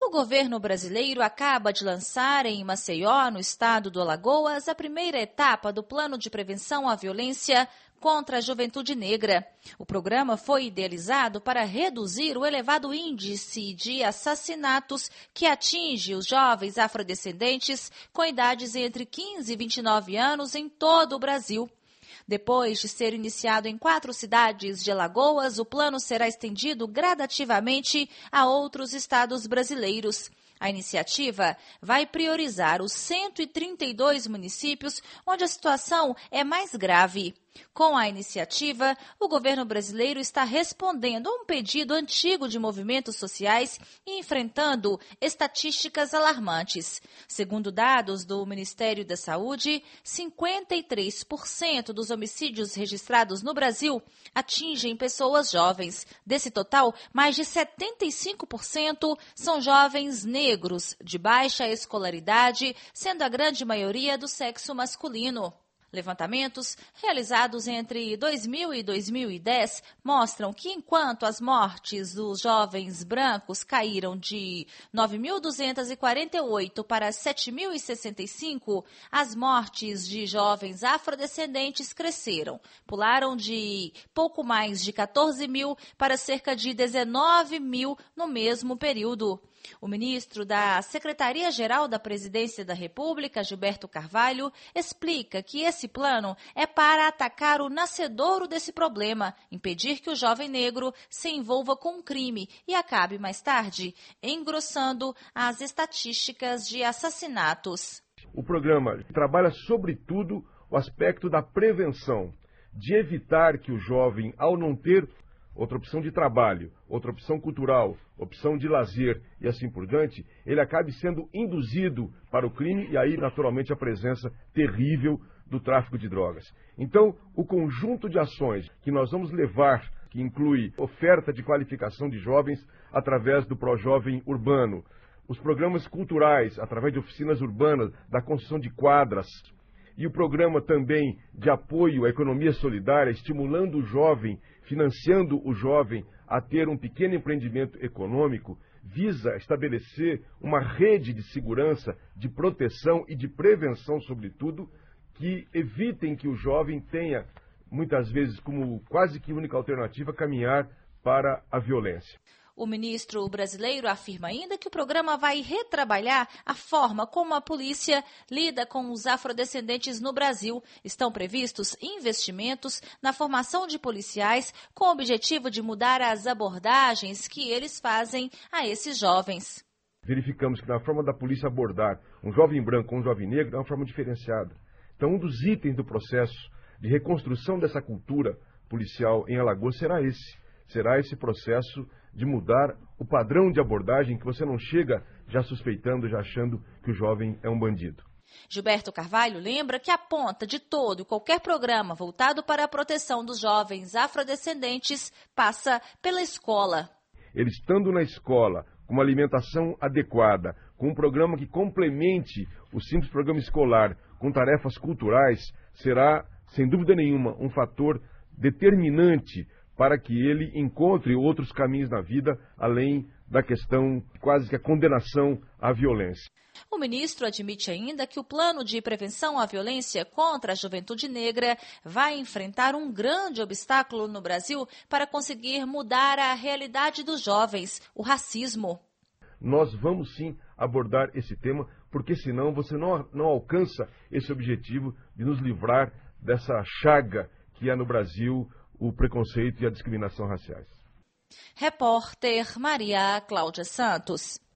O governo brasileiro acaba de lançar em Maceió, no estado do Alagoas, a primeira etapa do Plano de Prevenção à Violência contra a Juventude Negra. O programa foi idealizado para reduzir o elevado índice de assassinatos que atinge os jovens afrodescendentes com idades entre 15 e 29 anos em todo o Brasil. Depois de ser iniciado em 4 cidades de Alagoas, o plano será estendido gradativamente a outros estados brasileiros. A iniciativa vai priorizar os 132 municípios onde a situação é mais grave. Com a iniciativa, o governo brasileiro está respondendo a um pedido antigo de movimentos sociais e enfrentando estatísticas alarmantes. Segundo dados do Ministério da Saúde, 53% dos homicídios registrados no Brasil atingem pessoas jovens. Desse total, mais de 75% são jovens negros, de baixa escolaridade, sendo a grande maioria do sexo masculino. Levantamentos realizados entre 2000 e 2010 mostram que, enquanto as mortes dos jovens brancos caíram de 9.248 para 7.065, as mortes de jovens afrodescendentes cresceram. Pularam de pouco mais de 14 mil para cerca de 19 mil no mesmo período. O ministro da Secretaria-Geral da Presidência da República, Gilberto Carvalho, explica que esse plano é para atacar o nascedouro desse problema, impedir que o jovem negro se envolva com o crime e acabe mais tarde engrossando as estatísticas de assassinatos. O programa trabalha sobretudo o aspecto da prevenção, de evitar que o jovem, ao não ter outra opção de trabalho, outra opção cultural, opção de lazer e assim por diante, ele acabe sendo induzido para o crime e aí, naturalmente, a presença terrível do tráfico de drogas. Então, o conjunto de ações que nós vamos levar, que inclui oferta de qualificação de jovens através do Projovem Urbano, os programas culturais, através de oficinas urbanas, da construção de quadras, e o programa também de apoio à economia solidária, estimulando o jovem, financiando o jovem a ter um pequeno empreendimento econômico, visa estabelecer uma rede de segurança, de proteção e de prevenção, sobretudo, que evitem que o jovem tenha, muitas vezes, como quase que única alternativa, caminhar para a violência. O ministro brasileiro afirma ainda que o programa vai retrabalhar a forma como a polícia lida com os afrodescendentes no Brasil. Estão previstos investimentos na formação de policiais com o objetivo de mudar as abordagens que eles fazem a esses jovens. Verificamos que na forma da polícia abordar um jovem branco ou um jovem negro é uma forma diferenciada. Então, um dos itens do processo de reconstrução dessa cultura policial em Alagoas será esse processo de mudar o padrão de abordagem, que você não chega já suspeitando, já achando que o jovem é um bandido. Gilberto Carvalho lembra que aponta de todo e qualquer programa voltado para a proteção dos jovens afrodescendentes passa pela escola. Ele estando na escola, com uma alimentação adequada, com um programa que complemente o simples programa escolar com tarefas culturais, será, sem dúvida nenhuma, um fator determinante para que ele encontre outros caminhos na vida, além da questão quase que a condenação à violência. O ministro admite ainda que o plano de prevenção à violência contra a juventude negra vai enfrentar um grande obstáculo no Brasil para conseguir mudar a realidade dos jovens, o racismo. Nós vamos sim abordar esse tema, porque senão você não alcança esse objetivo de nos livrar dessa chaga que é no Brasil o preconceito e a discriminação raciais. Repórter Maria Cláudia Santos.